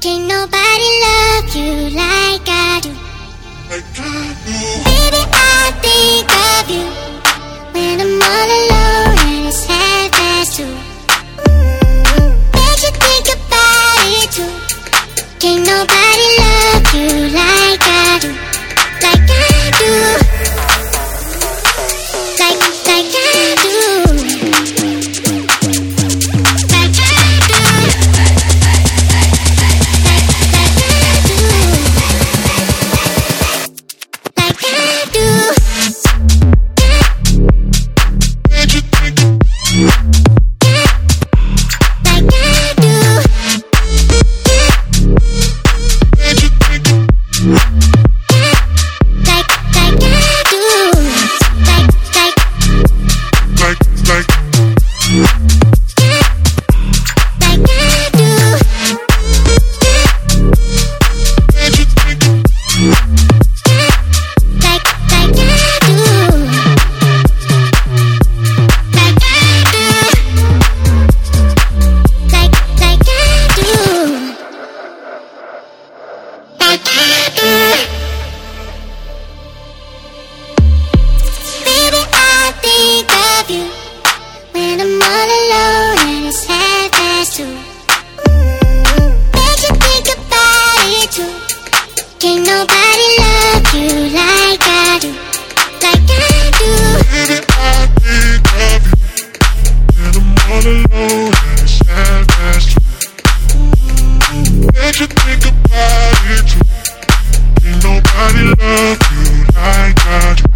Can't nobody love you like I do. Baby, I think of you when I'm all alone and it's half past 2. Makes you think about it too. Can't nobody love you like I do. Like I do. Like I do. Like I do. Like I do. Baby, I think of you when I'm all alone and it's half past 2. Makes you think about it too. Can't nobody love you like I do. Like I do. Baby, I think of you when I'm all alone and it's half past 2. Makes you think about it too. Ain't nobody love you like I do.